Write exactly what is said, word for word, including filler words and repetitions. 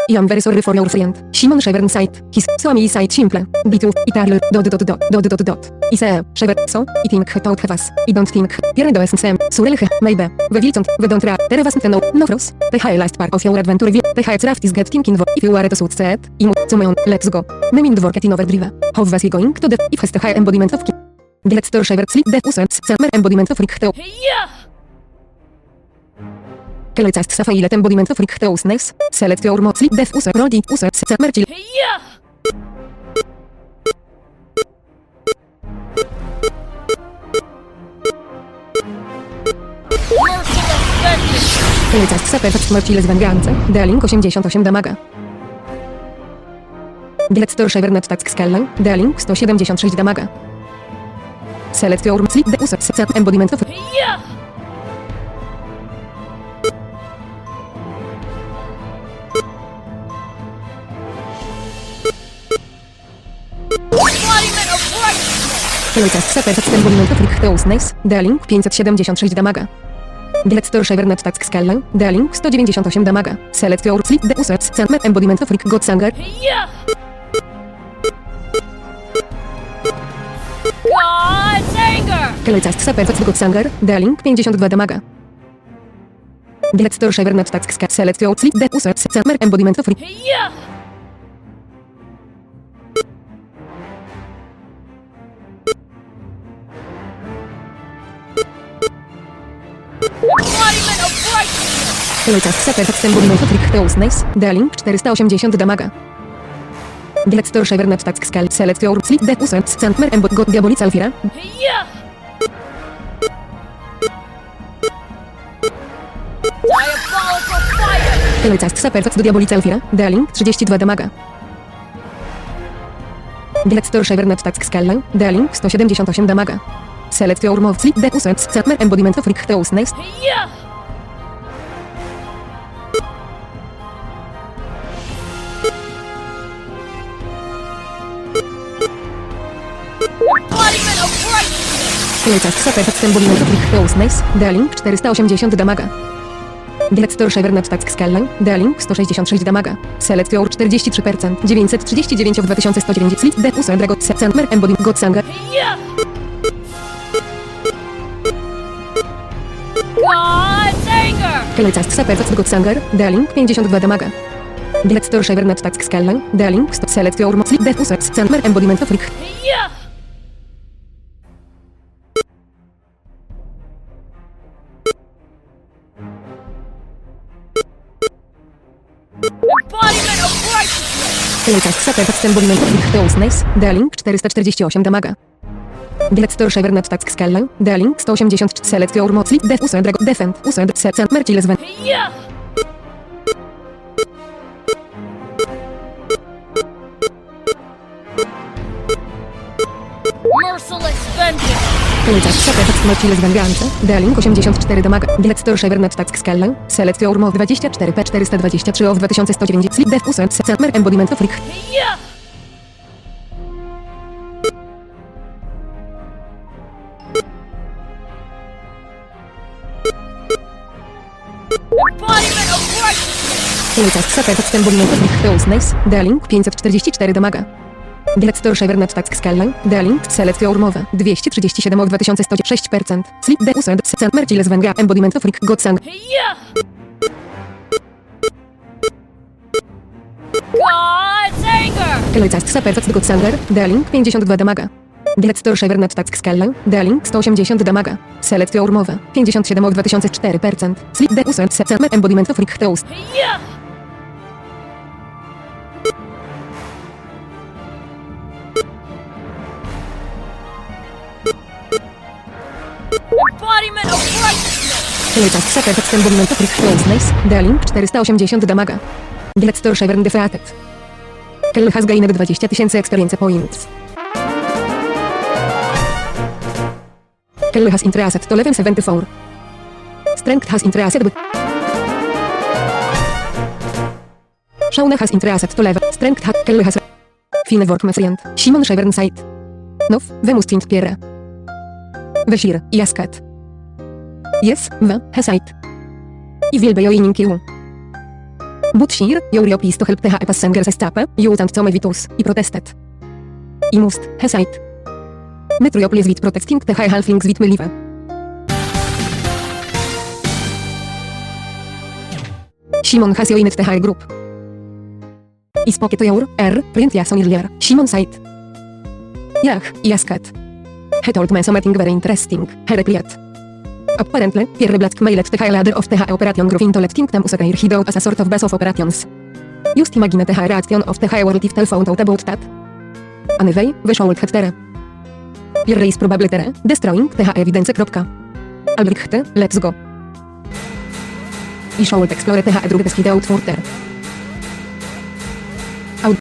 I am very sorry for your friend. Simon Shevern site. His Swami site simple. Bitu. Itarl. Dot dot dot. Dot dot dot. I se. Shever. So. I think about was. I don't think. Pierdo esensem. Surelche. Maybe. We wilcont. We don't ra. Tere was no. No fros. The high last part of your adventure. The high raft is get thinking. If you are to suit set. I mu. Cumeon. Let's go. Memin dworket in overdrive. How was he going to the. If has the high embodiment of. Let's store Shever. Sleep. The usets. Summer embodiment of Richteo. Yeah! Kelecast Safaile embodiment of Richteusness. Select your mod. Sleep. Def uset. Roldi. Usets. Summer. Yeah! Merciless vengeance! Kelecast Sapefet Merciless Vengeance. Dealing osiemdziesiąt osiem damaga. Let's store Shever net task scale. Dealing sto siedemdziesiąt sześć damaga. Select your sleep. The usets. Summer embodiment of. Yeah! Embodiment of righteousness! Kelecast Sapefet embodiment of Richteusness. Dealing pięćset siedemdziesiąt sześć damaga. Let's store Shever net task scale. Dealing sto dziewięćdziesiąt osiem damaga. Select your sleep. The usets. Summer embodiment of Rick Godsanger. Yeah! God's anger! Kelecast Sapefet Godsanger. Dealing pięćdziesiąt dwa damaga. Let's store Shever net task scale. Select your sleep. The usets. Summer embodiment of Rick. Yeah! Embodiment of righteousness! Kelecast Sapefet embodiment of Richteusness. Dealing czterysta osiemdziesiąt damaga. Let's store Shever net task scale. Select your sleep. The usets. Summer embod God Diabolica Alfira. Yeah! Diabolical fire! Kelecast Sapefet do Diabolica Alfira. Dealing trzydzieści dwa damaga. Let's store Shever net task scale. Dealing sto siedemdziesiąt osiem damaga. Select your move. Sleep. The usets. Summer embodiment of Richteusness. Yeah! Embodiment of righteousness! Kelecast Sapefet embodiment of Richteusness. Dealing czterysta osiemdziesiąt damaga. Let's store Shever net task scale. Dealing sto sześćdziesiąt sześć damaga. Select your czterdzieści trzy procent. dziewięćset trzydzieści dziewięć of dwa tysiące sto dziewięć. Sleep. The uset. Dragot. Summer embodiment Godsanger. Yeah! God's anger! Kelecast Sapefet Godsanger. Dealing pięćdziesiąt dwa damaga. Let's store Shever net task scale. Dealing sto. Select your mod. Sleep. The usets. Summer embodiment of Rick. Yeah! Embodiment of righteousness! Kelecast Sapefet embodiment of Richteusness. Dealing czterysta czterdzieści osiem damaga. Let's store Shever net task scale. Dealing sto osiemdziesiąt cztery. Select your mod. Sleep. The used. Dragot. Defend. Used. Set. Merciless Ven. Yeah! Merciless vengeance! Kelecast Sapefet Merciless Vengeance. Dealing osiemdziesiąt cztery damaga. Let's store Shever net task scale. Select your mod. dwadzieścia cztery P czterysta dwadzieścia trzy of dwa tysiące sto dziewięć. Sleep. The used. Summer embodiment of Rick. Yeah! Embodiment of righteousness! Kelecast Sapefet embodiment of Richteusness. Dealing pięćset czterdzieści cztery damaga. Let's store Shever net task scale. Dealing. Select your move. dwieście trzydzieści siedem of dwa tysiące sto sześć procent. Sleep. The used. Summer Merciless Vengeance. Embodiment of Rick. Godsanger. Yeah! God's anger! Kelecast Sapefet Godsanger. Dealing pięćdziesiąt dwa damaga. Let's store Shever net task scale. Dealing sto osiemdziesiąt damaga. Select your move. pięćdziesiąt siedem of dwa tysiące cztery procent. Sleep. The used. Summer embodiment of Richteus. Yeah! Embodiment of righteousness! Kelecast Sapefet embodiment of Richteusness. Dealing czterysta osiemdziesiąt damaga. Let's store Shever defeated. Kell has gained dwadzieścia tysięcy experience points. Kell has increased to level seventy-four. Strength has increased by... Shauna has increased to level. Strength has... Kell has... Fine work, my friend. Simon Shevern site. Now, we must think Pierre. Weshir, Jaskat. Yes, we, Hesite. I will be joining you. But sure, your job is to help the passengers escape, you and some vitus, I protested. I must, he said. Metro job is with protesting the halflings with me live. Simon has joined the group. I spoke to your, er, print Jason earlier, Simon said. Yeah, yes cat. He told me something very interesting, he replied. Apparently, Pierre Black mailed the leader of the operation group into letting them use their hideout as a sort of base of operations. Just imagine the reaction of the world if they found out about that. Anyway, we should have there. Pierre is probably there, destroying the evidence. Albrecht, let's go. I should explore the drugs hideout further.